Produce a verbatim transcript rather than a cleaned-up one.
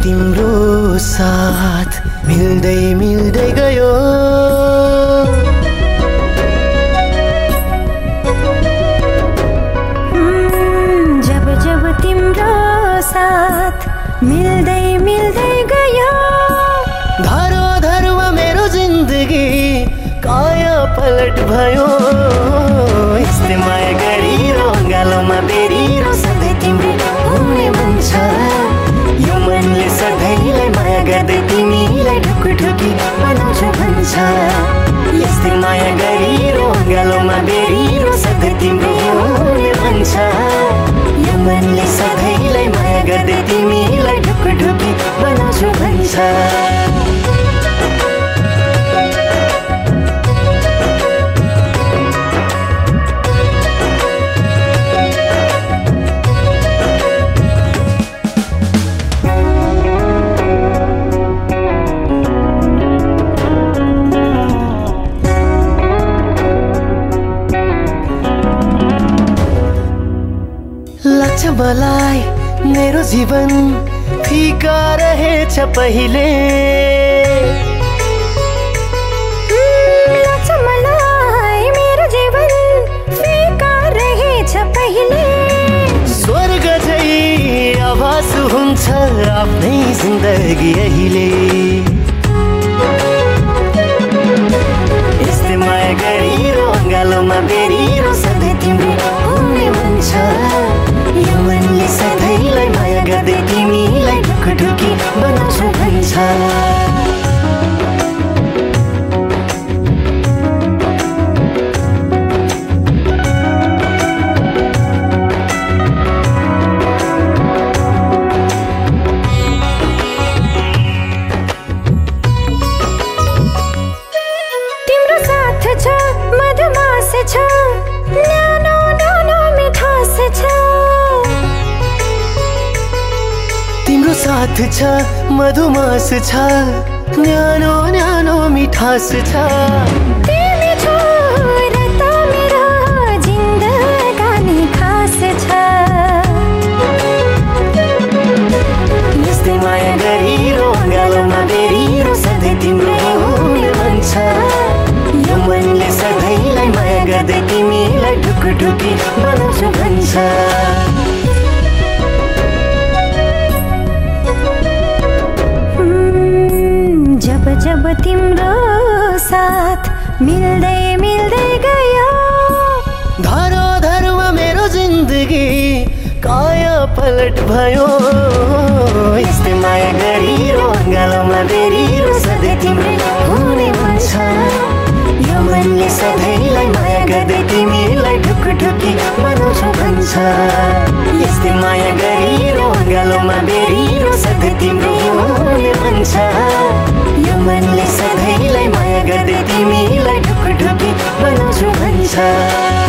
तिम्रो साथ मिल्दै मिल्दै गयो। जब जब तिम्रो साथ मिल्दै मिल्दै गयो। धरो धरमा मेरो जिन्दगी काया पलट भयो। यस्तै माया गरिरो गालोमा बेरिरो सधैँ तिम्रो हुने मन छ। यो मनले सधैँलाई माया गर्दै तिमीलाई ढुकढुकी बनाउँछु भन्छ। यस्तै माया गरिरो गालोमा बेरिरो सधैँ तिम्रो हुने मन छ। यो मनले सधैँलाई माया गर्दै तिमीलाई ढुकढुकी बनाउँछु भन्छ। लाग्छ मलाई मेरो जीवन फिका रहेछ पहिले। लाग्छ मलाई मेरो जीवन फिका रहेछ पहिले। स्वर्ग झै आभास हुन्छ आफ्नै जिन्दगी अहिले। यस्तै माया गरिरो गालोमा बेरिरो सधैँ तिम्रो हुने मन छ। यो मनले सधैँलाई माया गर्दै तिमीलाई ढुकढुकी बनाउँछु भन्छ। तिम्रो साथ छ मधुमास छ न्यानो न्यानो मिठास छ। तिम्रो साथ छ मधुमास छ न्यानो न्यानो मिठास छ। तिमी छौ र त मेरो जिन्दगानी खास छ। यस्तै माया गरिरो गालोमा बेरिरो सधैँ तिम्रो हुने मन छ। यो मनले सधैँलाई माया गर्दै तिमीलाई ढुकढुकी बनाउँछु भन्छ। जब जब तिम्रो साथ मिल्दै मिल्दै गयो। धरो धरमा मेरो जिन्दगी काया पलट भयो। यस्तै माया गरिरो गालोमा बेरिरो सधैँ तिम्रो हुने मन छ। यो मनले सधैँलाई माया गर्दै तिमीलाई ढुकढुकी बनाउँछु भन्छ। यस्तै माया गरिरो गालोमा बेरिरो सधैँ तिम्रो हुने मन छ। यो मनले सधैँलाई माया गर्दै तिमीलाई ढुकढुकी बनाउँछु भन्छ।